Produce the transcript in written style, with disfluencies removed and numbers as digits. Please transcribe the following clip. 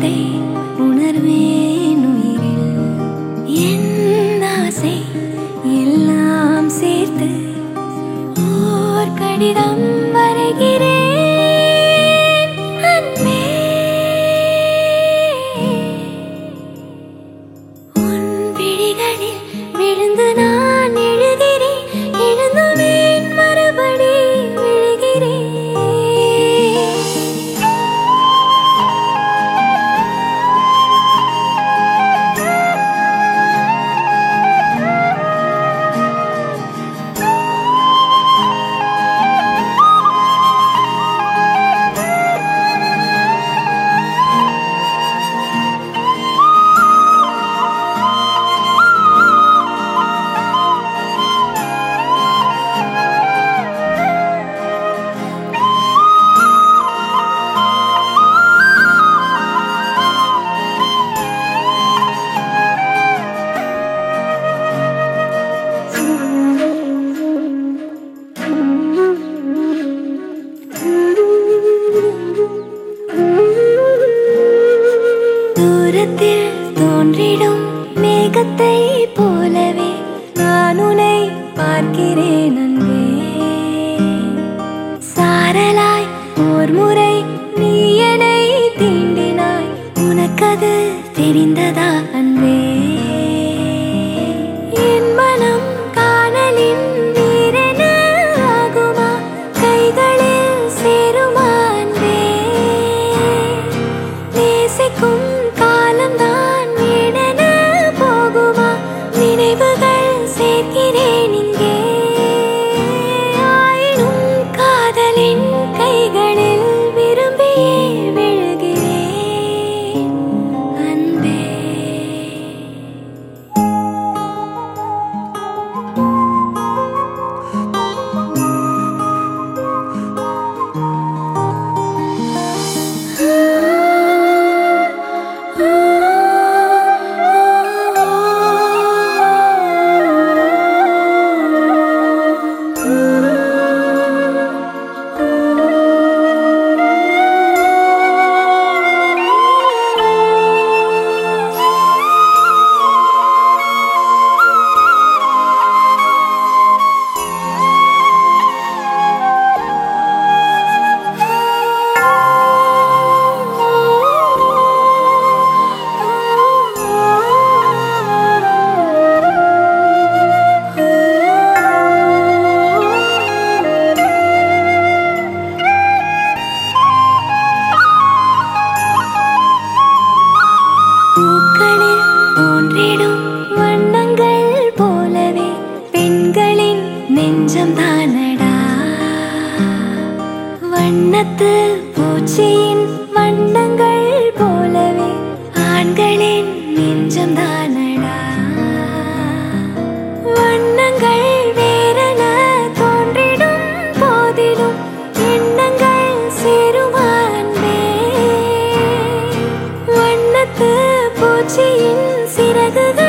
என்பதை உணர்வேன் உயிரில். என் ஆசை எல்லாம் சேர்த்து ஓர் கடிதம் வரைகிறேன் அன்பே. உன் விழிகளில் விழுந்து நான் எழுகிறேன், எழுந்துவேன் மறுபடி விழுகிறேன். தூரத்தில் தோன்றிடும் மேகத்தை போலவே நான் உன்னை பார்க்கிறேன் அன்பே. சாரலாய் ஓர் முறை நீ என்னை தீண்டினாய், உனக்கது தெரிந்ததா அன்பே? என் மனம் காணலின் நீரென ஆகுமா, கைகளில் சேருமா அன்பே? நேசிக்கும் காலம்தான் வீணென போகுமா, நினைவுகள் சேர்க்கிறேன் இங்கே. ஆயினும் காதலின் கைகளில் விரும்பியே விழுகிறேன் அன்பே. பூக்களில் தோன்றிடும் வண்ணங்கள் போலவே பெண்களின் நெஞ்சம் தானடா. வண்ணத்து பூச்சியின் வண்ணங்கள் போலவே ஆண்களின் நெஞ்சம் தானடா. வண்ணங்கள் வேறென தோன்றிடும் போதிலும் எண்ணங்கள் சேருமா அன்பே? வண்ணத்து பூச்சியின் சிறகுகள்